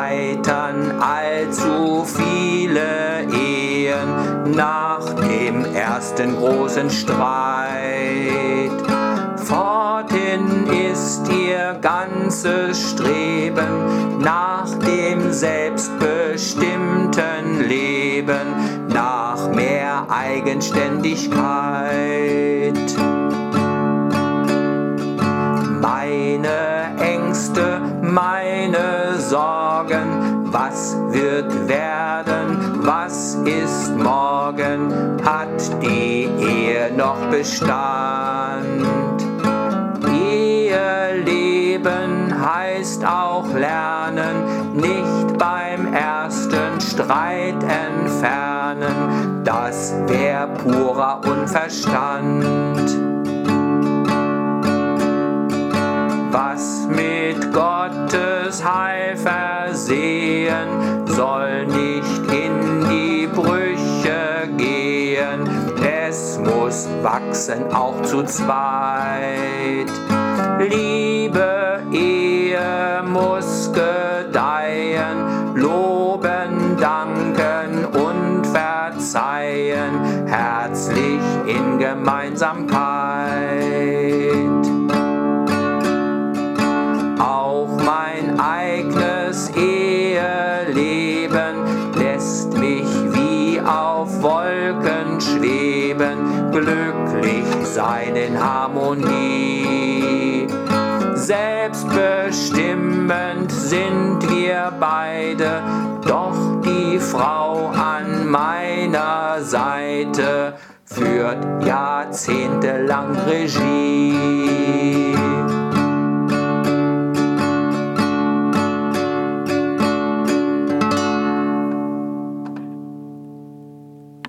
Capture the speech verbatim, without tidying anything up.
scheitern allzu viele Ehen nach dem ersten großen Streit. Forthin ist ihr ganzes Streben nach dem selbstbestimmten Leben, nach mehr Eigenständigkeit. Meine Ängste, meine Sorgen, was wird werden, was ist morgen, hat die Ehe noch Bestand? Eheleben heißt auch lernen, nicht beim ersten Streit entfernen, das wär purer Unverstand. Was mit Gottes Heil versehen, soll nicht in die Brüche gehen. Es muss wachsen, auch zu zweit. Liebe Ehe muss gedeihen, loben, danken und verzeihen, herzlich in Gemeinsamkeit. Auch mein eigenes Eheleben lässt mich wie auf Wolken schweben, glücklich sein in Harmonie. Selbstbestimmend sind wir beide, doch die Frau an meiner Seite führt jahrzehntelang Regie.